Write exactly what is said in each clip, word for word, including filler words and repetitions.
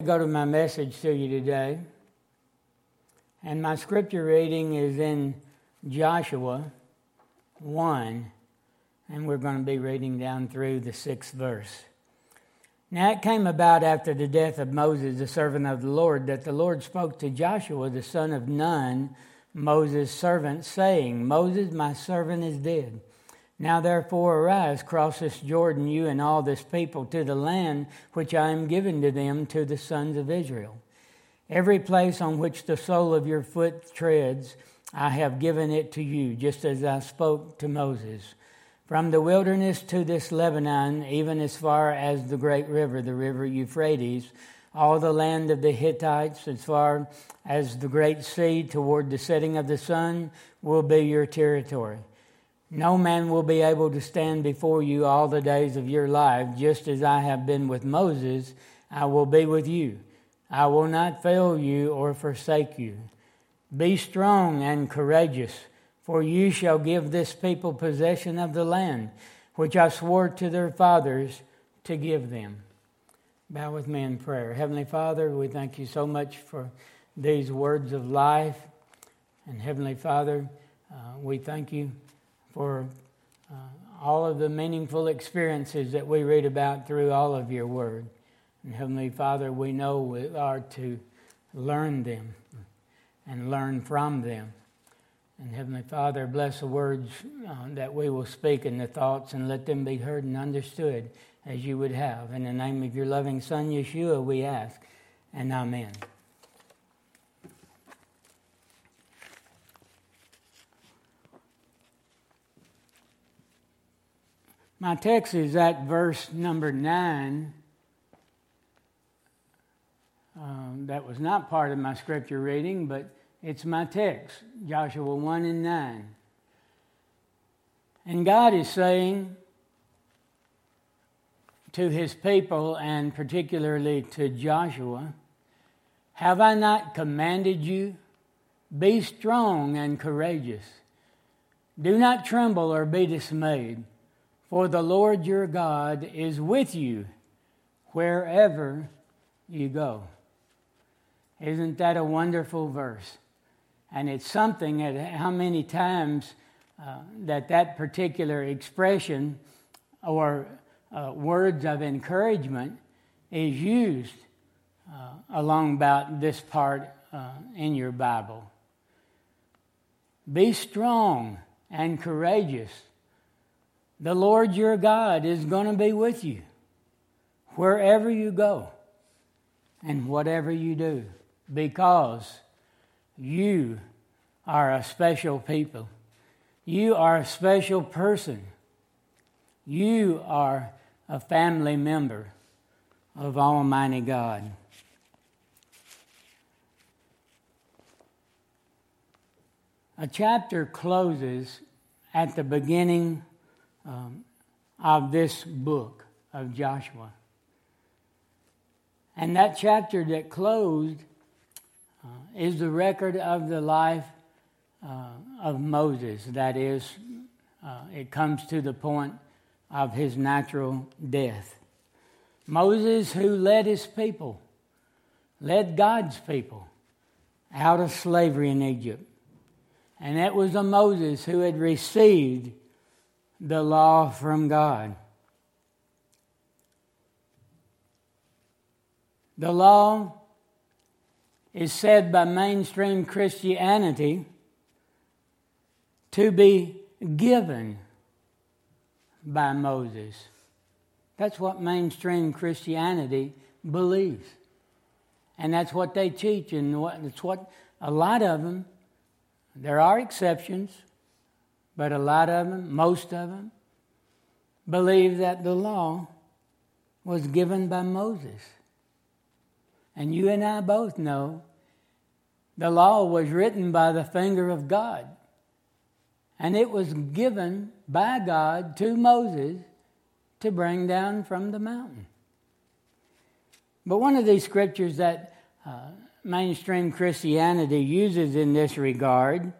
Go to my message to you today, and my scripture reading is in Joshua one, and we're going to be reading down through the sixth verse. Now it came about after the death of Moses, the servant of the Lord, that the Lord spoke to Joshua, the son of Nun, Moses' servant, saying, Moses, my servant, is dead. Now therefore arise, cross this Jordan, you and all this people, to the land which I am giving to them, to the sons of Israel. Every place on which the sole of your foot treads, I have given it to you, just as I spoke to Moses. From the wilderness to this Lebanon, even as far as the great river, the river Euphrates, all the land of the Hittites, as far as the great sea toward the setting of the sun, will be your territory. No man will be able to stand before you all the days of your life. Just as I have been with Moses, I will be with you. I will not fail you or forsake you. Be strong and courageous, for you shall give this people possession of the land, which I swore to their fathers to give them. Bow with me in prayer. Heavenly Father, we thank you so much for these words of life. And Heavenly Father, uh, we thank you for uh, all of the meaningful experiences that we read about through all of your word. And Heavenly Father, we know we are to learn them and learn from them. And Heavenly Father, bless the words uh, that we will speak and the thoughts, and let them be heard and understood as you would have. In the name of your loving Son, Yeshua, we ask, and amen. My text is at verse number nine. Um, that was not part of my scripture reading, but it's my text, Joshua one and nine. And God is saying to his people, and particularly to Joshua, have I not commanded you? Be strong and courageous. Do not tremble or be dismayed. For the Lord your God is with you wherever you go. Isn't that a wonderful verse? And it's something that how many times uh, that that particular expression or uh, words of encouragement is used uh, along about this part uh, in your Bible. Be strong and courageous. The Lord your God is going to be with you wherever you go and whatever you do, because you are a special people. You are a special person. You are a family member of Almighty God. A chapter closes at the beginning Um, of this book of Joshua. And that chapter that closed uh, is the record of the life uh, of Moses. That is, uh, it comes to the point of his natural death. Moses, who led his people, led God's people out of slavery in Egypt. And it was a Moses who had received the law from God. The law is said by mainstream Christianity to be given by Moses. That's what mainstream Christianity believes. And that's what they teach, and what, it's what a lot of them, there are exceptions, but a lot of them, most of them, believe that the law was given by Moses. And you and I both know the law was written by the finger of God. And it was given by God to Moses to bring down from the mountain. But one of these scriptures that uh, mainstream Christianity uses in this regard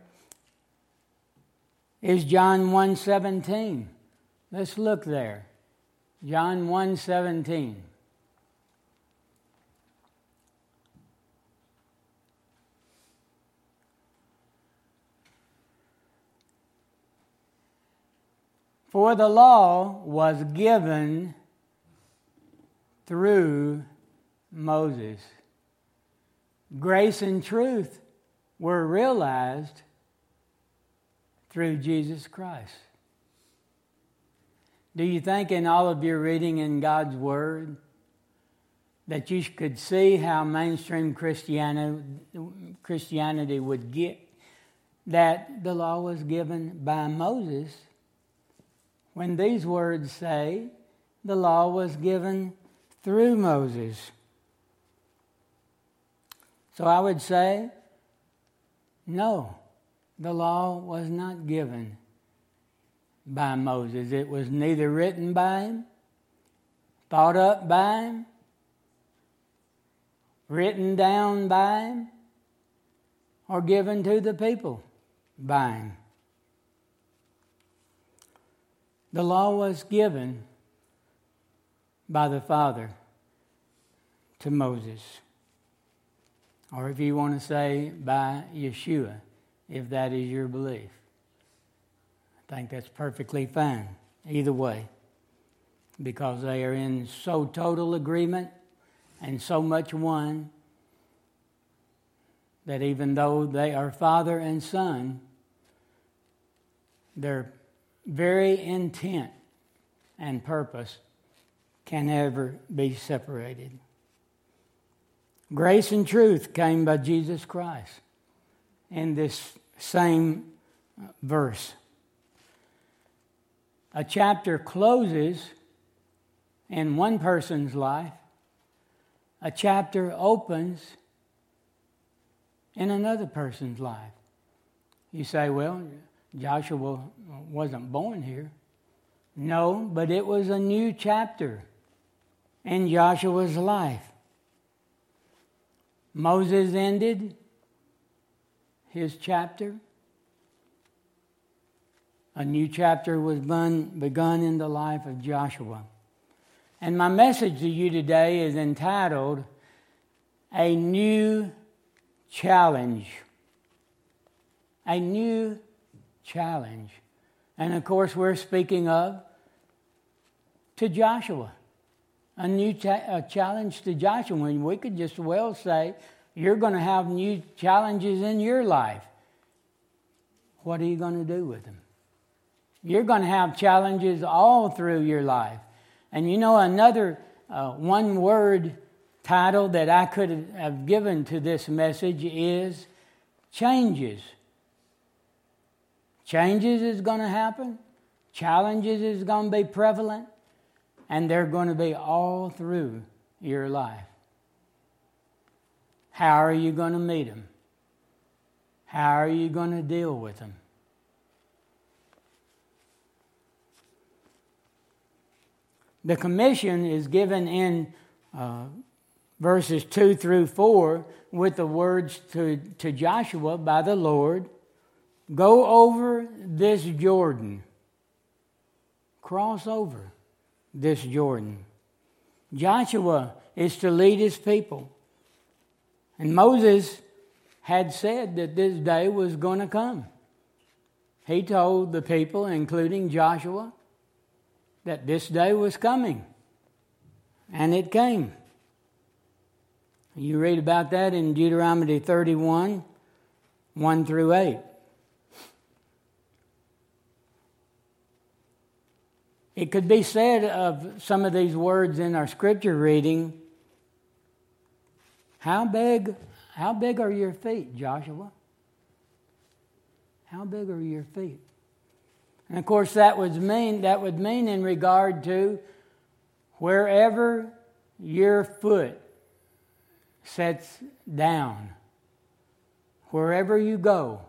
is John one seventeen. Let's look there. John one seventeen. For the law was given through Moses. Grace and truth were realized through Jesus Christ. Do you think in all of your reading in God's Word that you could see how mainstream Christianity, Christianity would get that the law was given by Moses when these words say the law was given through Moses? So I would say, no, the law was not given by Moses. It was neither written by him, thought up by him, written down by him, or given to the people by him. The law was given by the Father to Moses. Or if you want to say by Yeshua, if that is your belief. I think that's perfectly fine, either way, because they are in so total agreement and so much one that even though they are father and son, their very intent and purpose can never be separated. Grace and truth came by Jesus Christ in this same verse. A chapter closes in one person's life. A chapter opens in another person's life. You say, well, Joshua wasn't born here. No, but it was a new chapter in Joshua's life. Moses ended his chapter. A new chapter was begun in the life of Joshua. And my message to you today is entitled, A New Challenge. A new challenge. And of course we're speaking of to Joshua. A new cha- a challenge to Joshua. We could just well say, you're going to have new challenges in your life. What are you going to do with them? You're going to have challenges all through your life. And you know, another uh, one-word title that I could have given to this message is changes. Changes is going to happen. Challenges is going to be prevalent. And they're going to be all through your life. How are you going to meet them? How are you going to deal with them? The commission is given in uh, verses two through four with the words to, to Joshua by the Lord, go over this Jordan. Cross over this Jordan. Joshua is to lead his people. And Moses had said that this day was going to come. He told the people, including Joshua, that this day was coming. And it came. You read about that in Deuteronomy thirty-one, one through eight. It could be said of some of these words in our scripture reading, how big, how big are your feet, Joshua? How big are your feet? And of course that would mean that would mean in regard to wherever your foot sets down, wherever you go,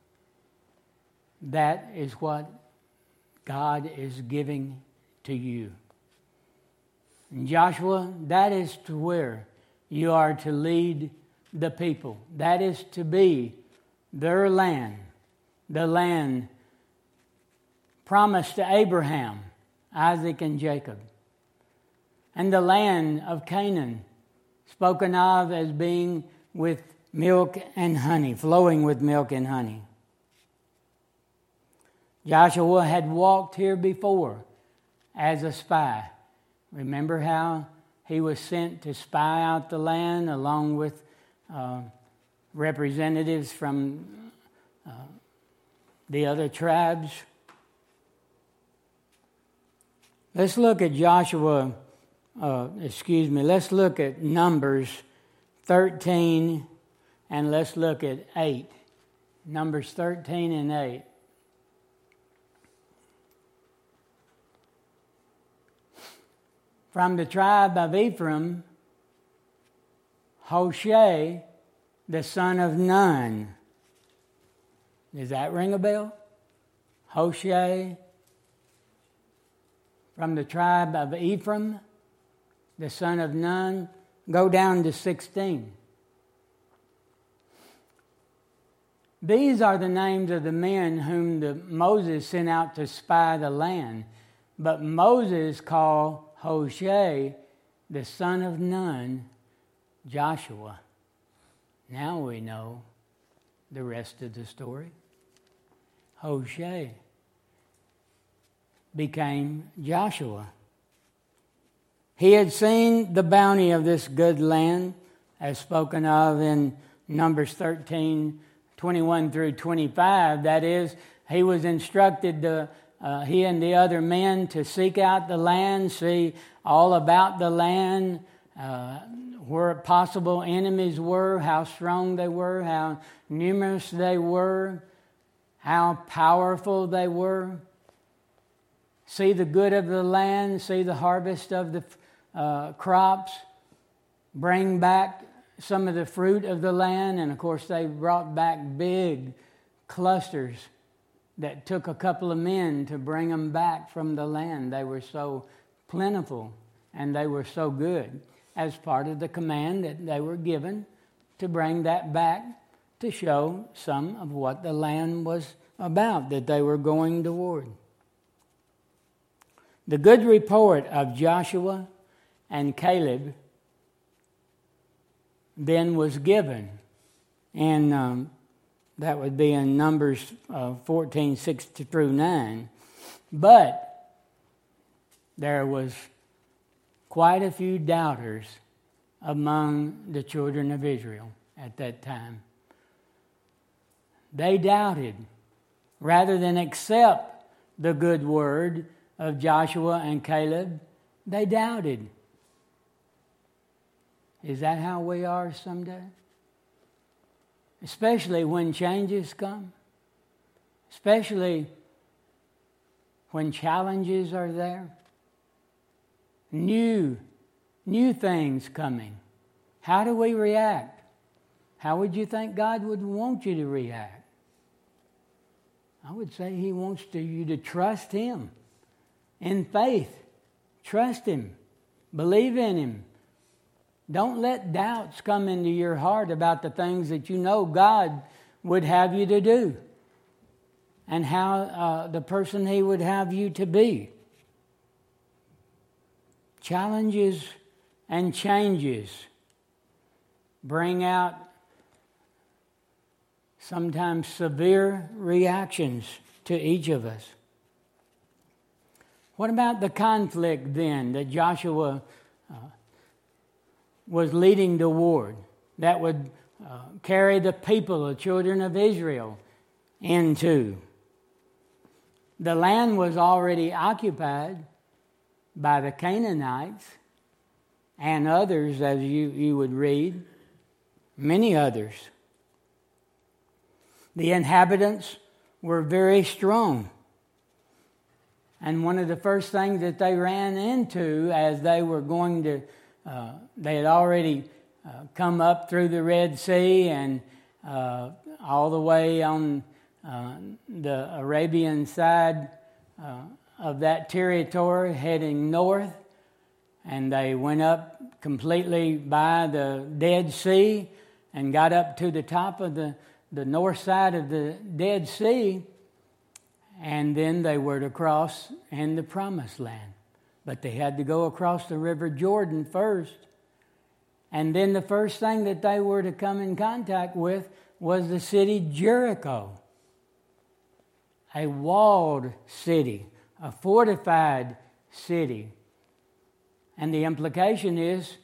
that is what God is giving to you. And Joshua, that is to where you are to lead the people. That is to be their land, the land promised to Abraham, Isaac, and Jacob, and the land of Canaan, spoken of as being with milk and honey, flowing with milk and honey. Joshua had walked here before as a spy. Remember how he was sent to spy out the land along with uh, representatives from uh, the other tribes? Let's look at Joshua, uh, excuse me, let's look at Numbers thirteen and let's look at eight. Numbers thirteen and eight. From the tribe of Ephraim, Hoshea, the son of Nun. Does that ring a bell? Hoshea. From the tribe of Ephraim, the son of Nun. Go down to sixteen. These are the names of the men whom the Moses sent out to spy the land. But Moses called Hoshea, the son of Nun, Joshua. Now we know the rest of the story. Hoshea became Joshua. He had seen the bounty of this good land, as spoken of in Numbers thirteen, twenty-one through twenty-five. That is, he was instructed to Uh, he and the other men to seek out the land, see all about the land, uh, where possible enemies were, how strong they were, how numerous they were, how powerful they were. See the good of the land, see the harvest of the uh, crops, bring back some of the fruit of the land. And of course they brought back big clusters that took a couple of men to bring them back from the land. They were so plentiful and they were so good, as part of the command that they were given to bring that back to show some of what the land was about that they were going toward. The good report of Joshua and Caleb then was given, and um, that would be in Numbers uh, fourteen, six through nine. But there was quite a few doubters among the children of Israel at that time. They doubted. Rather than accept the good word of Joshua and Caleb, they doubted. Is that how we are someday? Especially when changes come. Especially when challenges are there. New, new things coming. How do we react? How would you think God would want you to react? I would say He wants to, you to trust Him in faith. Trust Him. Believe in Him. Don't let doubts come into your heart about the things that you know God would have you to do and how uh, the person He would have you to be. Challenges and changes bring out sometimes severe reactions to each of us. What about the conflict then that Joshua uh, was leading toward, that would uh, carry the people, the children of Israel, into? The land was already occupied by the Canaanites and others, as you, you would read, many others. The inhabitants were very strong. And one of the first things that they ran into as they were going to Uh, they had already uh, come up through the Red Sea and uh, all the way on uh, the Arabian side uh, of that territory, heading north. And they went up completely by the Dead Sea and got up to the top of the, the north side of the Dead Sea. And then they were to cross in the Promised Land. But they had to go across the River Jordan first. And then the first thing that they were to come in contact with was the city Jericho. a walled city, a fortified city. And the implication is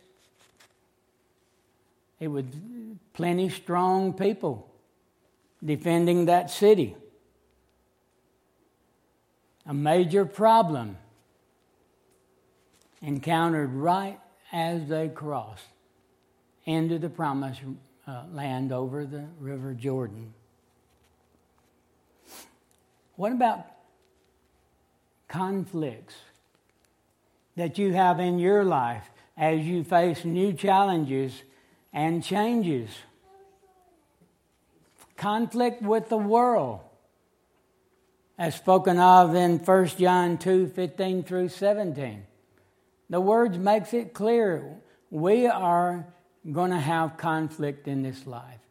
it was plenty strong people defending that city. A major problem encountered right as they crossed into the promised uh, land over the River Jordan. What about conflicts that you have in your life as you face new challenges and changes? Conflict with the world, as spoken of in First John two, fifteen through seventeen. The words makes it clear we are going to have conflict in this life.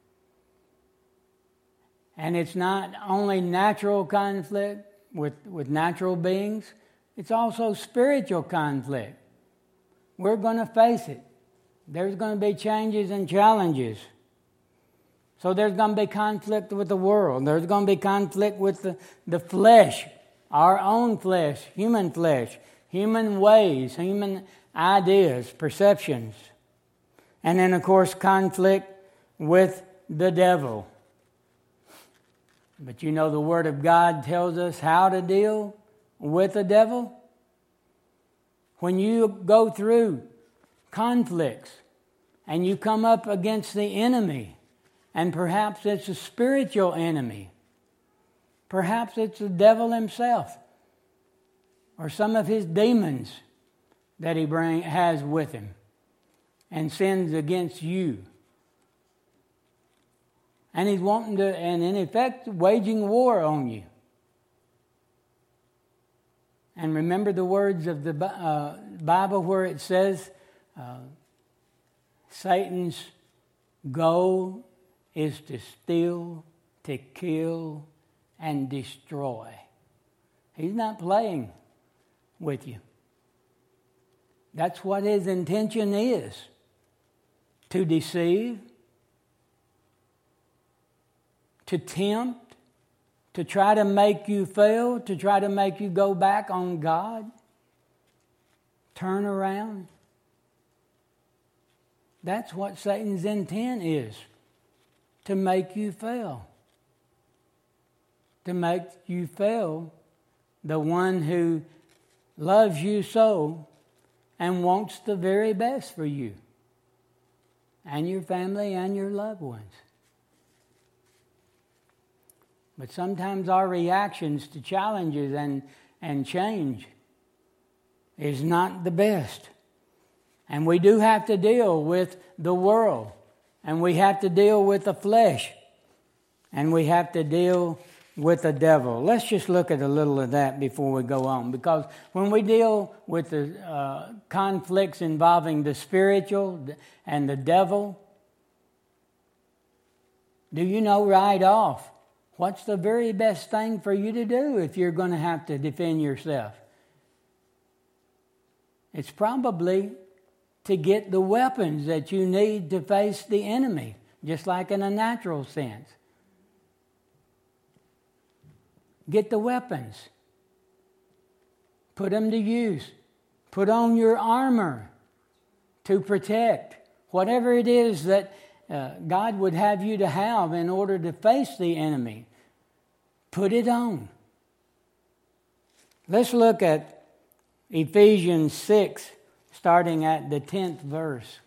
And it's not only natural conflict with, with natural beings, it's also spiritual conflict. We're going to face it. There's going to be changes and challenges. So there's going to be conflict with the world. There's going to be conflict with the, the flesh, our own flesh, human flesh, human ways, human ideas, perceptions. And then, of course, conflict with the devil. But you know, the Word of God tells us how to deal with the devil. When you go through conflicts and you come up against the enemy, and perhaps it's a spiritual enemy, perhaps it's the devil himself, or some of his demons that he bring, has with him and sins against you. And he's wanting to, and in effect, waging war on you. And remember the words of the uh, Bible where it says, uh, Satan's goal is to steal, to kill, and destroy. He's not playing with you. That's what his intention is. To deceive, to tempt, to try to make you fail, to try to make you go back on God, turn around. That's what Satan's intent is, to make you fail. To make you fail the one who loves you so and wants the very best for you and your family and your loved ones. But sometimes our reactions to challenges and, and change is not the best. And we do have to deal with the world. And we have to deal with the flesh. And we have to deal with the devil. Let's just look at a little of that before we go on. Because when we deal with the uh, conflicts involving the spiritual and the devil, do you know right off what's the very best thing for you to do if you're going to have to defend yourself? It's probably to get the weapons that you need to face the enemy, just like in a natural sense. Get the weapons. Put them to use. Put on your armor to protect whatever it is that uh, God would have you to have in order to face the enemy. Put it on. Let's look at Ephesians six, starting at the tenth verse.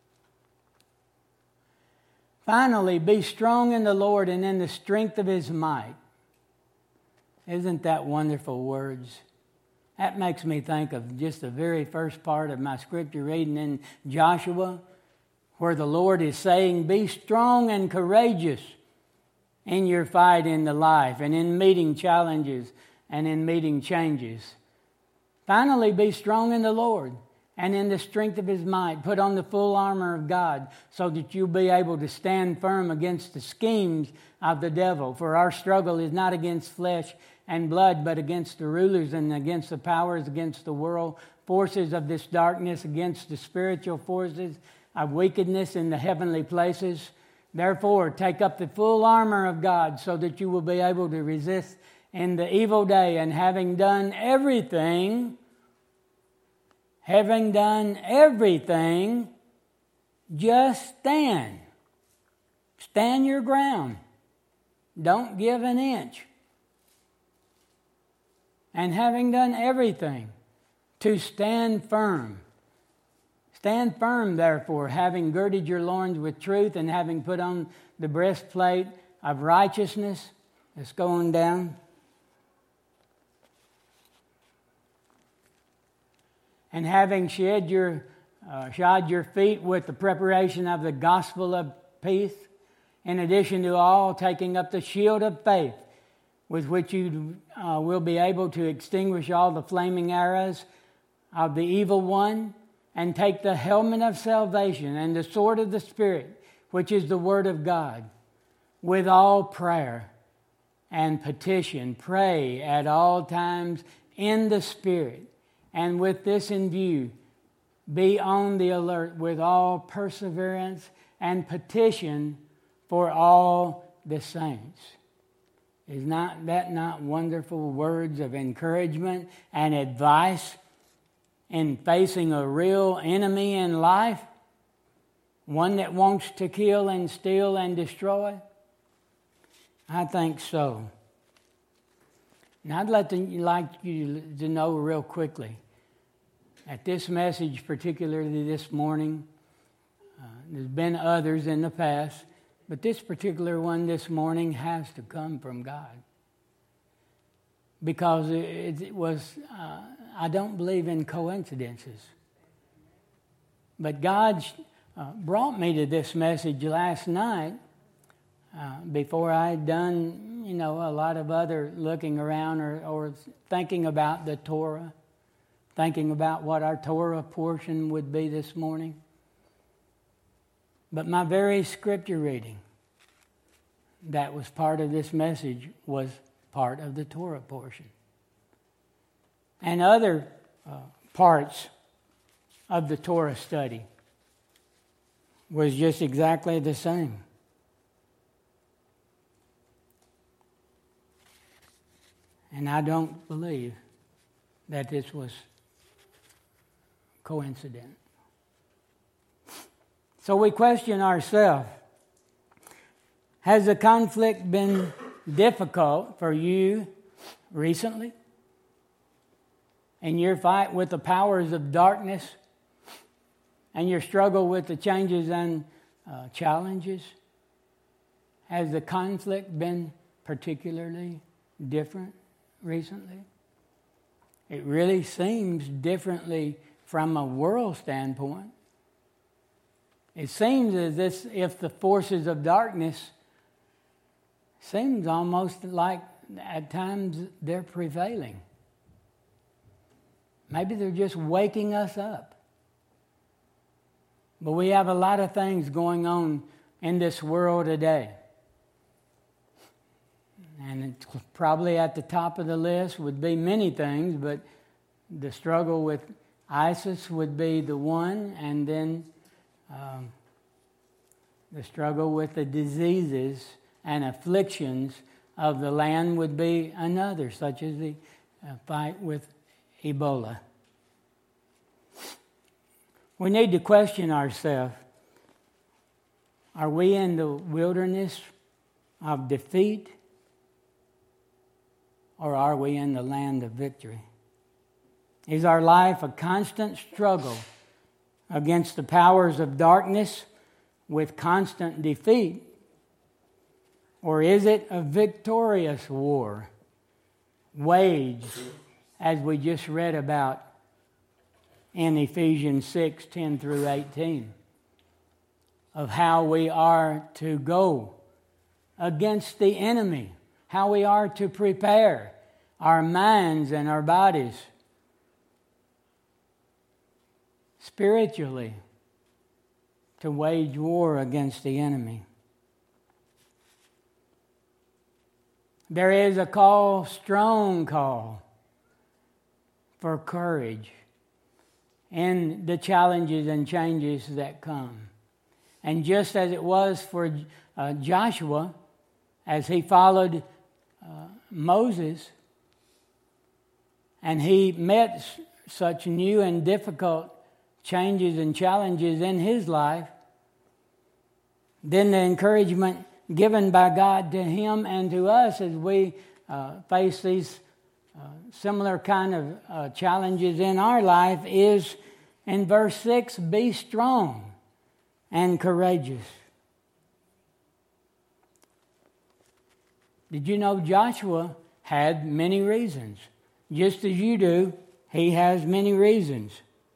Finally, be strong in the Lord and in the strength of His might. Isn't that wonderful words? That makes me think of just the very first part of my scripture reading in Joshua, where the Lord is saying, be strong and courageous in your fight in the life and in meeting challenges and in meeting changes. Finally, be strong in the Lord and in the strength of His might. Put on the full armor of God so that you'll be able to stand firm against the schemes of the devil. For our struggle is not against flesh and blood, but against the rulers and against the powers, against the world forces of this darkness, against the spiritual forces of wickedness in the heavenly places. Therefore, take up the full armor of God so that you will be able to resist in the evil day, and having done everything, having done everything, just stand. Stand your ground. Don't give an inch. And having done everything, to stand firm. Stand firm, therefore, having girded your loins with truth, and having put on the breastplate of righteousness. It's going down. And having shed your, uh, shod your feet with the preparation of the gospel of peace, in addition to all, taking up the shield of faith, with which you uh, will be able to extinguish all the flaming arrows of the evil one, and take the helmet of salvation and the sword of the Spirit, which is the word of God, with all prayer and petition. Pray at all times in the Spirit, and with this in view, be on the alert with all perseverance and petition for all the saints. Is not that not wonderful words of encouragement and advice in facing a real enemy in life? One that wants to kill and steal and destroy? I think so. And I'd like, to, like you to know real quickly that this message, particularly this morning, uh, there's been others in the past, but this particular one this morning has to come from God. Because it, it was, uh, I don't believe in coincidences. But God uh, brought me to this message last night uh, before I had done, you know, a lot of other looking around or, or thinking about the Torah, thinking about what our Torah portion would be this morning. But my very scripture reading that was part of this message was part of the Torah portion. And other uh, parts of the Torah study was just exactly the same. And I don't believe that this was coincident. So we question ourselves, has the conflict been difficult for you recently? In your fight with the powers of darkness and your struggle with the changes and uh, challenges? Has the conflict been particularly different recently? It really seems differently from a world standpoint. It seems as if the forces of darkness seems almost like at times they're prevailing. Maybe they're just waking us up. But we have a lot of things going on in this world today. And it's probably at the top of the list would be many things, but the struggle with ISIS would be the one, and then um, the struggle with the diseases and afflictions of the land would be another, such as the uh, fight with Ebola. We need to question ourselves. Are we in the wilderness of defeat, or are we in the land of victory? Is our life a constant struggle against the powers of darkness with constant defeat? Or is it a victorious war waged, as we just read about in Ephesians six, ten through eighteen, of how we are to go against the enemy, how we are to prepare our minds and our bodies spiritually to wage war against the enemy. There is a call, strong call, for courage in the challenges and changes that come. And just as it was for uh, Joshua, as he followed uh, Moses, and he met s- such new and difficult changes and challenges in his life, then the encouragement given by God to him and to us as we uh, face these uh, similar kind of uh, challenges in our life is in verse six, be strong and courageous. Did you know Joshua had many reasons? Just as you do, he has many reasons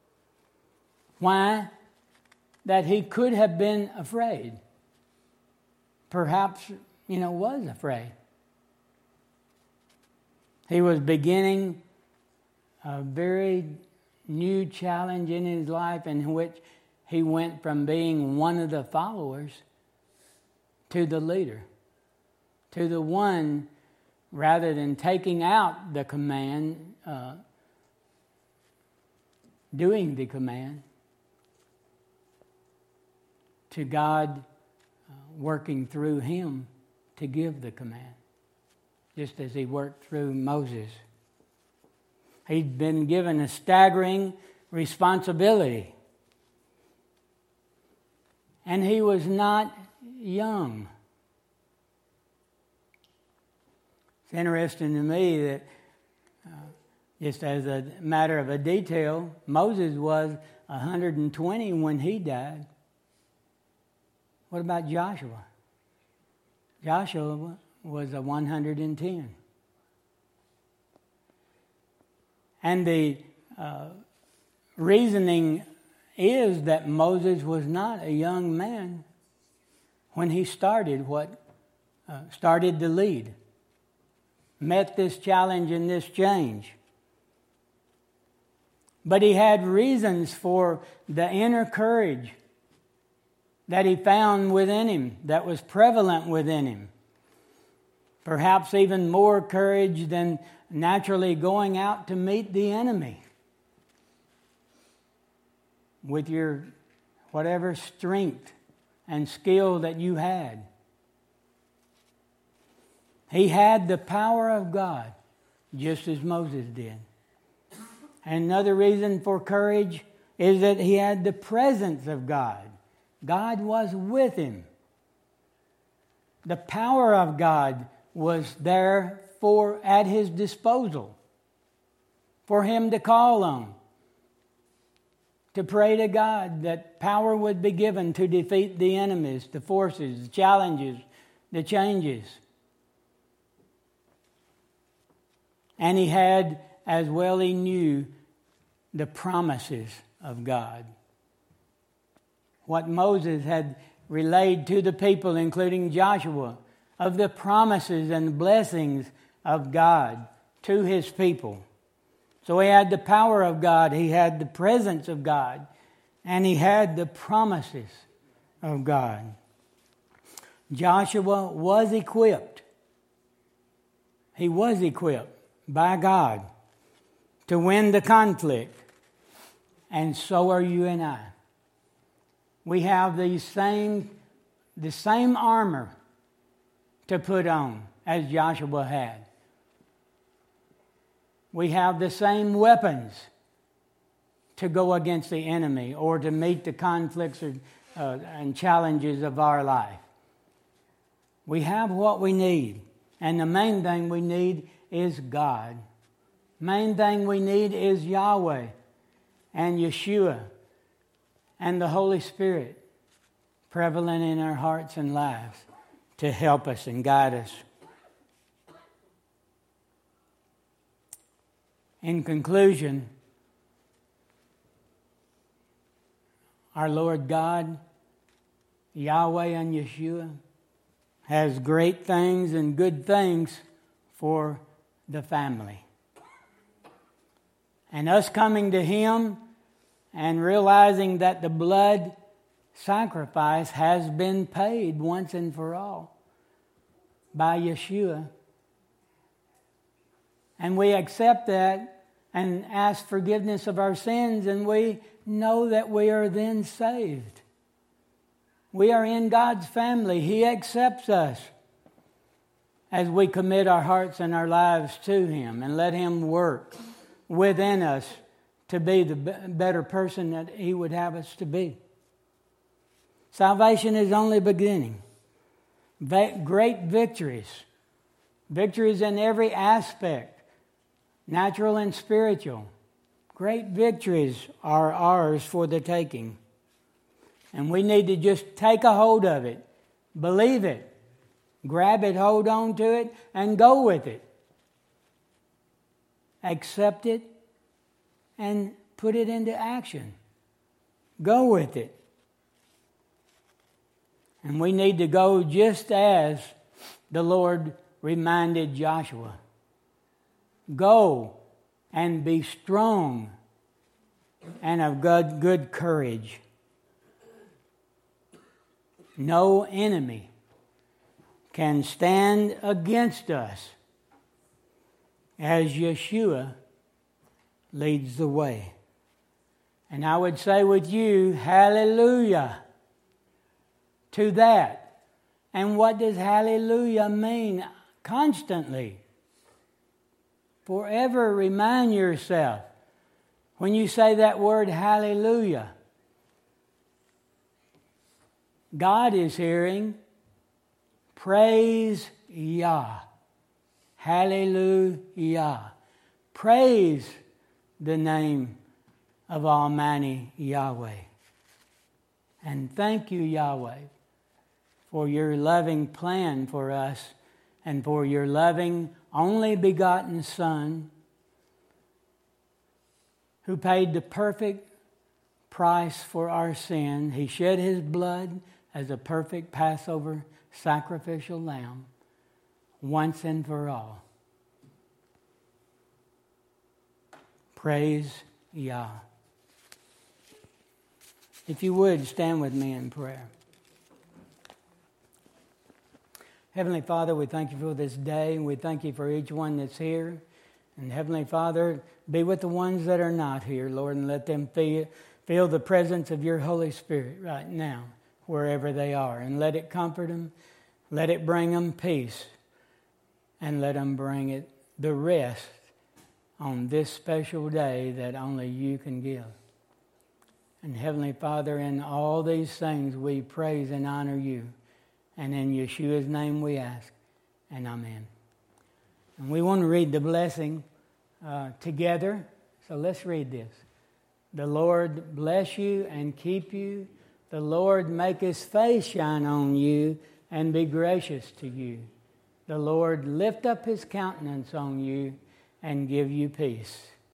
why that he could have been afraid. Perhaps, you know, was afraid. He was beginning a very new challenge in his life in which he went from being one of the followers to the leader, to the one, rather than taking out the command, uh, doing the command, to God uh, working through him to give the command, just as he worked through Moses. He'd been given a staggering responsibility, and he was not young. It's interesting to me that, uh, just as a matter of a detail, Moses was one hundred twenty when he died. What about Joshua? Joshua was a one hundred ten. And the uh, reasoning is that Moses was not a young man when he started what uh, started to lead, met this challenge and this change. But he had reasons for the inner courage that he found within him, that was prevalent within him. Perhaps even more courage than naturally going out to meet the enemy with your whatever strength and skill that you had. He had the power of God, just as Moses did. And another reason for courage is that he had the presence of God. God was with him. The power of God was there for at his disposal for him to call on, to pray to God that power would be given to defeat the enemies, the forces, the challenges, the changes. And he had, as well he knew, the promises of God. What Moses had relayed to the people, including Joshua, of the promises and blessings of God to his people. So he had the power of God, he had the presence of God, and he had the promises of God. Joshua was equipped. He was equipped by God to win the conflict. And so are you and I. We have the same, the same armor to put on as Joshua had. We have the same weapons to go against the enemy or to meet the conflicts or, uh, and challenges of our life. We have what we need. And the main thing we need is God. Main thing we need is Yahweh and Yeshua and the Holy Spirit prevalent in our hearts and lives to help us and guide us. In conclusion, our Lord God, Yahweh and Yeshua, has great things and good things for the family. And us coming to Him and realizing that the blood sacrifice has been paid once and for all by Yeshua. And we accept that and ask forgiveness of our sins, and we know that we are then saved. We are in God's family. He accepts us as we commit our hearts and our lives to Him and let Him work within us to be the better person that He would have us to be. Salvation is only beginning. Great victories. Victories in every aspect, natural and spiritual. Great victories are ours for the taking. And we need to just take a hold of it, believe it, grab it, hold on to it, and go with it. Accept it and put it into action. Go with it. And we need to go just as the Lord reminded Joshua. Go and be strong and of good, good courage. No enemy can stand against us as Yeshua leads the way. And I would say with you, hallelujah to that. And what does hallelujah mean? Constantly. Forever remind yourself when you say that word hallelujah, God is hearing, praise Yah. Hallelujah. Praise the name of Almighty Yahweh. And thank you, Yahweh, for your loving plan for us and for your loving only begotten Son who paid the perfect price for our sin. He shed His blood as a perfect Passover sacrificial lamb once and for all. Praise Yah. If you would, stand with me in prayer. Heavenly Father, we thank you for this day. We thank you for each one that's here. And Heavenly Father, be with the ones that are not here, Lord, and let them feel, feel the presence of your Holy Spirit right now, wherever they are. And let it comfort them, let it bring them peace, and let them bring it the rest on this special day that only you can give. And Heavenly Father, in all these things we praise and honor you. And in Yeshua's name we ask, and amen. And we want to read the blessing uh, together. So let's read this. The Lord bless you and keep you. The Lord make His face shine on you and be gracious to you. The Lord lift up His countenance on you and give you peace.